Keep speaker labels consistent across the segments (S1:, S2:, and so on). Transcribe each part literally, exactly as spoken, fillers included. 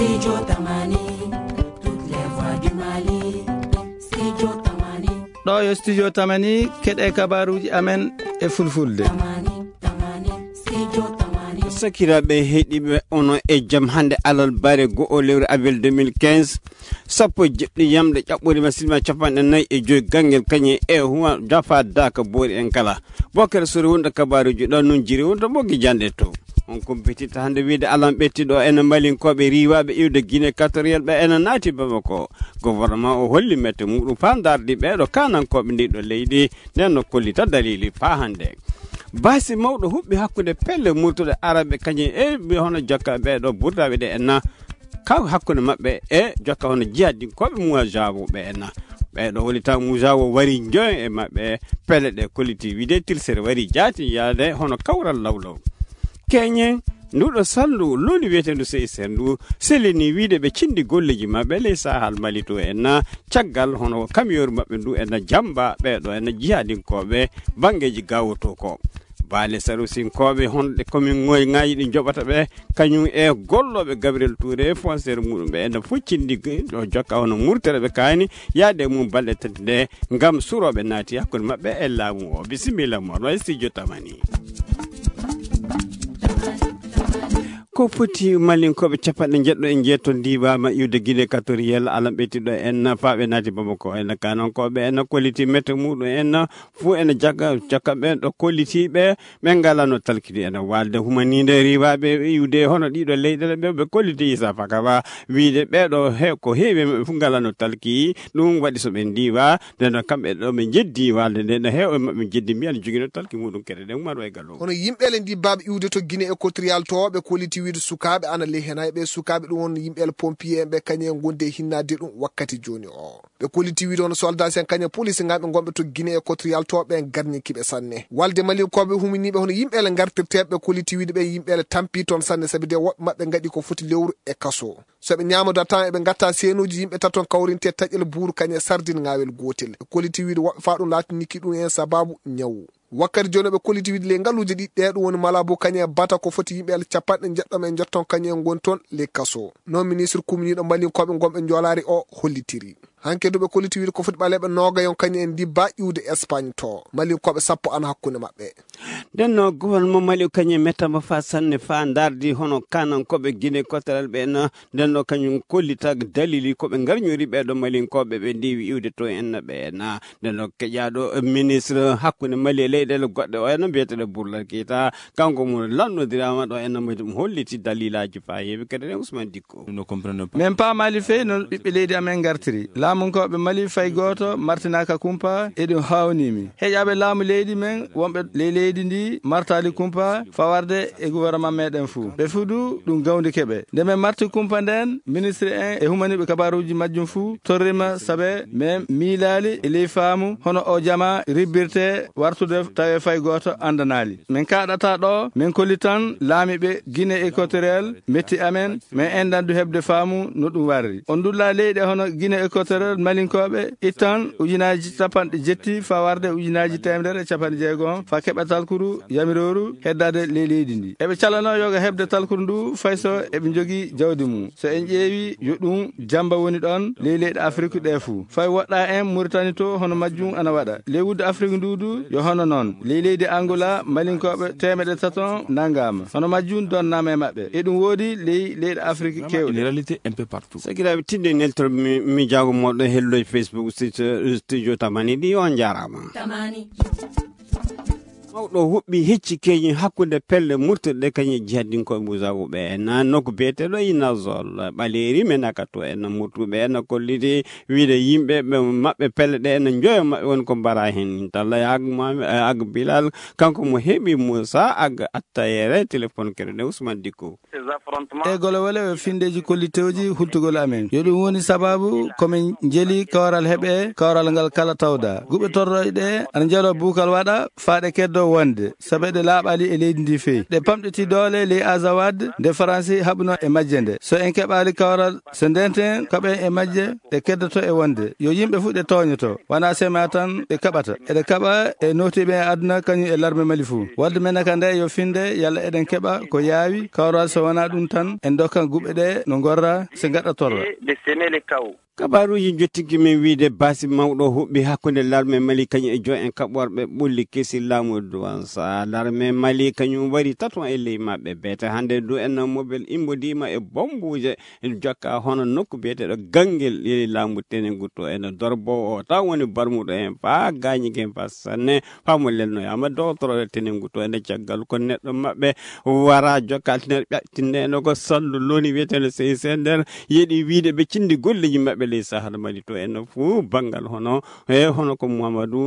S1: Studio Tamani, toutes les voix du Mali. Studio Tamani.
S2: Ɗo yo Studio Tamani keɗe kabaruji amen e fulfulde.
S1: Tamani, Tamani, Studio Tamani.
S3: Sakiraɓe heeɗiɓe ono e jam hande alal bare go'o lewru avril deux mille quinze sappo jeɗɗi yamɗe ƴaɓɓori masilma capanɗe nayyi e joyi gangel kañe e huwa jafa daka boori en kala bokkere sori wonɗo kabaruji ɗon noon jiri wonto ɓoggi jande to on compétita hande wiide alam ɓettiɗo ene malinkoɓe riwaɓe iwde guine quatoriel ɓe ene naati bamako gouvernement o holli mette muɗum fa dardi ɓeɗo kanankoɓe ndiɗo leydi nden no kollita dalili fa hande basi mawɗo huɓɓi hakkude pelle murtuɗe araɓe kañum e ɓe hono jokka ɓeɗo burdaɓe ɗe enna kaw hakkude mabɓe e jokka hono jihadinkoɓe muajawoɓe enna ɓeɗo woni taw mujawo wari joy e mabɓe pelle ɗe kolliti wiide tilsere wari jaati yaade hono kawral lawlaw keñen nduɗo sallu loni wiyetendu sey sendu selini wiide ɓe cindi golleji mabɓe ley sahal mali to enna caggal hono camieur mabɓe ndu enna jamba ɓeɗo enna jihadinkoɓe bangeji gawoto ko baale sarusinkoɓe honɗe komin ngoy ngayi ɗi joɓata ɓe kañum e golloɓe Gabriel Touré fonciére muɗum ɓe ene foccindi ɗo jokka hono murtere ɓe kaani yaade mum balɗe tati nde ngam suroɓe naati hakkude mabɓe e laamu o bisimilla moɗo e Studio Tamani ko foti malinkoɓe capanɗe jeɗɗo en jetto ndiwama iwde guine quatoriel alam ɓettiɗo en faaɓe naati bamako en kanankoɓe en kolliti mette muɗum en fo ene jagga jokka ɓen ɗo kollitiɓe ɓe ngalano talkidi ene walde humanide riwaɓe iwde hono ɗiɗo leyɗele ɓe ɓe kolliti isa fakaba wiide ɓeɗo he ko heewi maɓe fu ngalano talki ɗum waɗi soɓe ndiwa nden kamɓe ɗo ɓe jeddi walde nden heewe maɓe jeddi mbiyan jogino talki muɗum kede ɗe umar way gallo
S4: hono yimɓele ndi baɓe iwde to guine équatorial to ɓe kolliti wiide sukaɓe ana ley hen hayɓe sukaɓe ɗum won yimɓele pompier en ɓe kañum gonde hinnade ɗum wakkati joni o ɓe kolliti wiide hono soldat en kañum police ngamɓe gonɓe to guine équatorial to ɓe garnikiɓe sanne walde malinkoɓe huminiɓe hono yimɓele gartirteɓe ɓe kolliti wiide ɓe yimɓele tampi toon sanne saabi de woɓɓe mabɓe gaɗi ko foti lewru e kaso soɓe ñamado tan eɓe gatta senuji yimɓe taton kawrinte taƴƴel buuru kañum sardine ngawel gotel e kolliti wiide woɓɓe fa ɗum laati nikki ɗum en sababu ñawu wakkati joni ɓe kolliti wiide le ngaluji ɗi ɗe ɗum woni mala bo kañum bata ko foti yimɓe capanɗe jeɗɗom en jetton kañum gon toon les kaso non ministre commune malinkoɓe gonɓe jolari o hollitiri hanke duɓe kolliti wiide ko foti ɓaleɓe nogayon kañum en dibba iwde Espagne to malinkoɓe sappo ana hakkude mabɓe
S3: nden no gouvernement mali kañum mettama fa sanne fa dardi hono kanankoɓe guine quatoriel ɓe en nden no kañum kollita dalili koɓe garñori ɓeɗo malinkoɓe ɓe ndiwi iwde to enna ɓe ena nden no keƴaɗo ministre hakkude mali e leyɗele goɗɗe o ena mbiyeteɗe Bourla Keita kanko mo lannodirama ɗo enna ɗum holliti dalilaji fa heewi kadi ɗen Ousmane Dicko
S2: min paamali fewi no ɓiɓɓe leydi amen gartiri laamunkoɓe mali fay goto martinaka kumpa eɗum hawnimi heƴaɓe laamu leydi men wonɓe ley leydi ndi martali kumpa fawarde e gouvernement meɗen fou ɓe fuu du ɗum gawdi keɓe nde min marti kumpa nden ministre en e humaniɓe kabaruji majjum fou torrima saabe min miilali e ley faamu hono o jama ribbirte wartude tawe fay goto andanali min kaɗata ɗo min kolli tan laamiɓe guine équatoriel metti amen min endandu heɓde faamu no ɗum warri on dulla leyɗe hono guine équatoriel malinkoɓe ittan ujunaji capanɗe jetti fa warde ujunaji temedere capanɗe jeegom fa keɓa talkuru yamiroru heddade ley leydi ndi eɓe calano yoga heɓde talkuru ndu fayso eɓe jogui jawdi mum so en ƴeewi yo ɗum jamba woni ɗon ley leyɗe Afrique ɗe fou fay woɗɗa en Mauritanie to hono majjum ana waɗa ley wudde Afrique ndudu yo hono noon ley leydi Angola malinkoɓe temeɗe taton nangama hono majjum donnama e mabɓe e ɗum woodi ley leyɗe Afrique kewɗe
S5: réalité un peu partout
S3: sakiraɓe tinde neltor mi jago moɗo hello Facebook Studio Tamani ɗi on jarama
S1: Tamani.
S3: mawɗo huɓɓi hecci keñi hakkude pelle murtuɗe kañum jihadinkoɓe musawoɓe en nokku biyeteɗo inazol ɓaleri menaka to en murtuɓe en kolliti wiide yimɓe ɓe mabɓe pelle ɗe en joyo mabɓe woni ko mbara hen talla agma ag bilal kanko mo heeɓi Moussa ag attayere téléphone kere de Ousmane Dicko
S2: e golo wele e findeji kolliteji hultugol amen yo ɗum woni sababu komin jeli kawral heeɓe kawral ngal kala tawda guɓe torroɗe ɗe ana jalo bukal waɗa faaɗe keddo keɗoto wonde sabe ɗe laaɓali e leydi ndi feyi ɗe pamɗiti doole ley azawad nde faransi haɓuno e majje nde so en keɓali kawral so ndenten kaɓen e majje ɗe keddoto e wonde yo yimɓe fu ɗe toñoto wona sema tan ɗe kaɓata eɗe kaɓa e notiɓe e aduna kañum e larme mali fuu wadde men ka nde yo finde yalla eɗen keɓa ko yaawi kawral so wona ɗum tan en dokkan guɓe ɗe no gorra se gaɗa torra
S3: kabaruji jottiki min wiide basi mawɗo huɓɓi hakkunde larme mali kañum e jo en kaɓorɓe ɓulli kesi laamu douansa larme mali kañum wari taton e ley maɓɓe beete hande du en mobile imbodima e bombuje jokka hono nokku biyeteɗo gangel yeli laamu tenen gutto ene dorbo o taw woni barmuɗo en fa gañigen fa sanne famo lelnoyama dowtoro tenen gutto ene caggal ko neɗɗo maɓɓe wara jokka tiner ɓyattindeno ko sallu loni wiyeteɗo sey sen nder yiiɗi wiide ɓe cindi golleji maɓɓe ley sahal mali to en fu bangal hono e hono ko Mamadou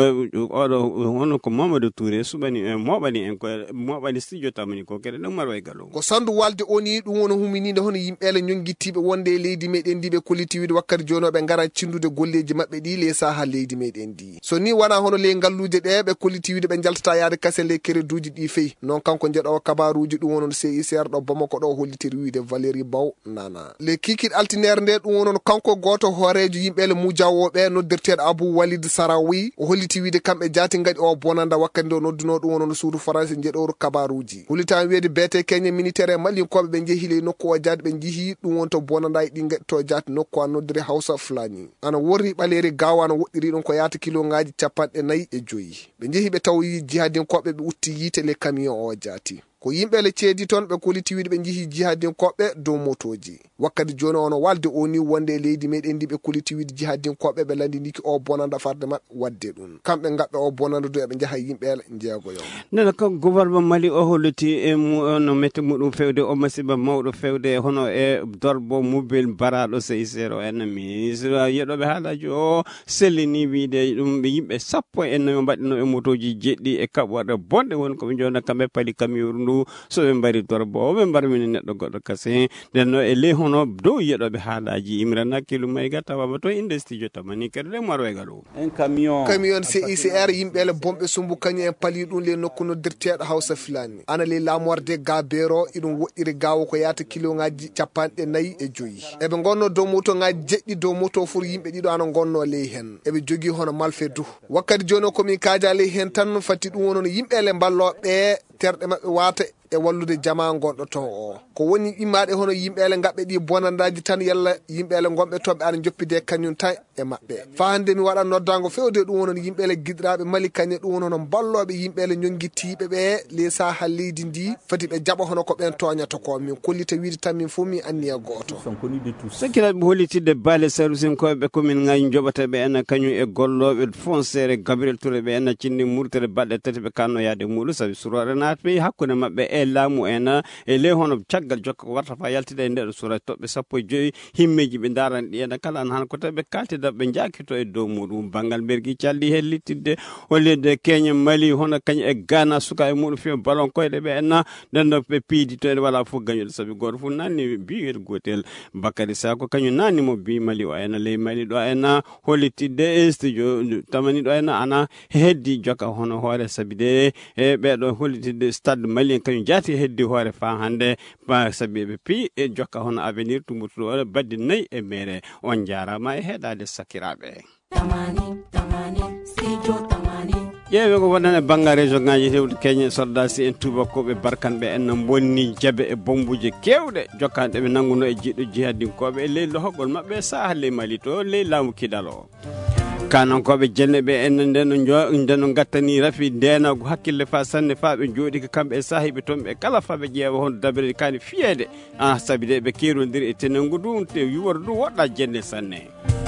S3: oɗo hono ko Mamadou Touré suɓani en moɓani en ko moɓani studio tamani ko kede ɗum marwa e galo
S4: ko sandu walde oni ɗum woni huminide hono yimɓeele ñonguittiɓe wonde e leydi meɗen ndi ɓe kollitiwide wakkati joni ɓe ngara cindude golleji maɓɓe ɗi ley sahal leydi meɗen ndi so ni wona hono ley ngalluje ɗe ɓe kollitiwide ɓe jaltata yaade kase ley kereduji ɗi feyi non kanko jeeɗo kabaruji ɗum wonon C I C R ɗo Bamako ɗo hollitiri wiide Valérie Baw Nana le kikiɗe altinere nde ɗum wonon kanko goto hoorejo yimɓeele mujawoɓe noddirteɗo Abou Walid Sarawi o holliti wiide kamɓe jaati ngadi o bonanda wakkati nde o nodduno ɗum wonon suudu français jeeɗoru kabaruji hollitama wiide beete keñe militaire malinkoɓe ɓe jeehi ley nokku o jaati ɓe jeehi ɗum won to bonanda e ɗi gaɗi to jaati nokku a noddiri Hawsa Fulani ana worri ɓaleri gawa ana woɗɗiri ɗum ko yaata kiloŋaji capanɗe nayyi e joyyi ɓe jeehi ɓe tawi jihadinkoɓe ɓe utti yiite le camion o jaati ko yimɓeele ceedi toon ɓe koliti wiide ɓe jeehi jihadinkoɓe dow motoji wakkati joni ono walde o ni wonde e leydi meɗen ndi ɓe koliti wiide jihadinkoɓe ɓe landiniki o bonanda farde maɓɓe wadde ɗum kamɓe gaɓɓe o bonanda do eɓe jaaha yimɓeele jeegoyo
S3: nena ko gouvernement Mali o holliti e no mette muɗum fewde o masiba mawɗo fewde hono e dorbo mobile baraɗo C I C R o en ministre yeɗoɓe haalaji o sellini wiide ɗum ɓe yimɓe sappo en no mbaɗino e motoji jeɗɗi e kaɓorɗe bonɗe woni koɓe jona kamɓe pali camion so ɓe mbari dorbo ɓe mbarmini neɗɗo goɗɗo kase nden no e ley hono dow yeɗoɓe haalaji Imran Hakkilou Mayiga tawama to inde studio tamani kadi ɗe marwega ɗo
S5: en camion
S4: camion C I C R yimɓeele bomɓe sumbu kañum en pali ɗum le nokku noddirteɗo Hawsa Fulani ana ley lamorde gabero iɗum woɗɗiri gawo ko yaata kiloŋaji capanɗe nayyi e joyyi eɓe gonno dow moto ŋaji jeɗɗi dow moto fur yimɓe ɗiɗo ana gonno ley hen eɓe jogui hono malfe du wakkati joni o komin kaaja ley hen tan fatti ɗum wonon yimɓeele balloɓe terɗe maɓɓe wata e wallude jama gonɗo ton o ko woni immaɗe hono yimɓeele gaɓɓe ɗi bonandaji tan yalla yimɓeele gonɓe toɓɓe ana joppide kañum tan e maɓɓe fa hande mi waɗa noddago fewde ɗum wonon yimɓeele guiɗiraɓe Mali kañe ɗum won hono balloɓe yimɓeele ñonguittiɓe ɓe les sahal leydi ndi fati ɓe jaɓa hono ko ɓen toñata ko min kollita wiide tan min fof min anni e goto
S3: sakiraɓe hollitide baale sarusin koɓe komin ngaji joɓataɓe en kañum e golloɓe fonciére Gabriel Touré ɓe en cinni murtere balɗe tati ɓe kanno yaade muɗum saabi surore natɓe hakkude maɓɓe e laamu en e ley hono caggal jokka ko warta fa yaltida e nder sura toɓɓe sappo e joyi himmeji ɓe daran ɗi en kala an han ko tawi ɓe kaltida ɓe jakito e dow muɗum bangal bergi calli hellitidde hollide keñe Mali hono kañum e Ghana suka e muɗum fiya ballon koyɗe ɓe en nden ɓe piidi to en wala fof gañuɗo saabi goto fof nanni biyeɗo gotel Bakary Sako kañum nanni mo bi Mali o en ley Mali ɗo en hollitidde e studio tamani ɗo en ana heddi jokka hono hoore saabi de e ɓeɗo hollitidde stade Mali kañum jaati heddi hoore fa hande ba sabi ɓe pi e jokka hono avenir tumbutuɗo badde nayyi e mere on jarama e heɗade sakiraɓe
S1: tamani tamani studio tamani
S3: ƴeewe ko wonani e banggal région ngaji hewde keñe soldasi en tubakoɓe barkanɓe en bonni jabe e bombuje kewɗe jokkanɗe ɓe nanguno e jiɗɗo jihadinkoɓe e ley lohogol mabɓe saaha ley Mali to ley laamu kidal o kanankoɓe jenne ɓe en ndeno jo ndeno gattani rafi ndenago hakkille fa sanne fa ɓe jooɗi ko kamɓe e sahiɓe toon ɓe kala fa ɓe ƴeewa hono dabere kani fiyede a saabi de ɓe kerodiri e tenengo ɗum te yuworo ɗum woɗɗa jenne sanne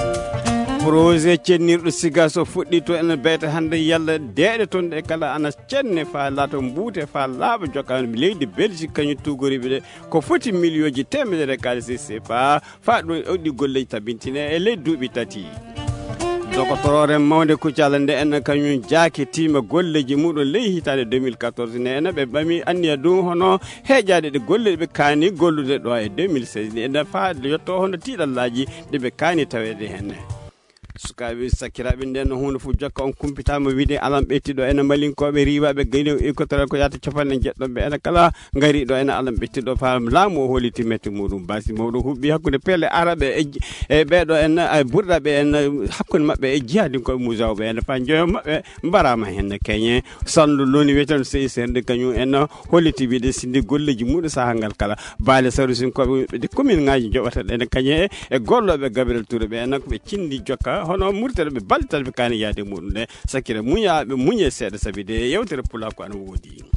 S3: projet cennirɗo siga so fuɗɗi to ene beyta hande yalla deeɗe toon ɗe kala ana cenne fa laato mbuute fa laaɓa jokka leydi Belgique kañum tugoriɓe ɗe ko foti million ji temedere kalisi C F A fa ɗum oɗɗi golleji tabintine e ley duuɓi tati dokotorore mawde kuccala nde en kañum jaaki tima golleji muɗum ley hitande deux mille quatorze ne ene ɓe ɓami anniya ɗum hono heeƴade ɗe golleɗe ɓe kaani gollude ɗo e deux mille seize ni ene fa yetto hono tiɗallaji ɗeɓe kaani tawede henne sukaɓe sakiraɓe nden hunde fu jokka on kumpitama wiide alam ɓettiɗo ene malinkoɓe riwaɓe gayni e kotora ko yata capanɗe jeɗɗoɓe ene kala gariɗo ene alam ɓettiɗo fam laamu o holiti metti muɗum basi mawɗo huɓɓi hakkude pelle araɓe e ɓeɗo en burɗaɓe en hakkude mabɓe e jihadinkoɓe musawɓe ene fa joyo mabɓe mbarama hen keñe sandu loni wiyeten sey serde kañum en holliti wiide sindi golleji muɗum sahangal kala baale sarusinkoɓe de commune ngaji joɓata ene kañe e golloɓe Gabriel Touré ɓe enen koɓe cindi jokka hono murtere ɓe ballital ɓe kani yaade muɗum de sakkira muñaɓe muñe seeɗa sabi de yewtere pula ko ana woodi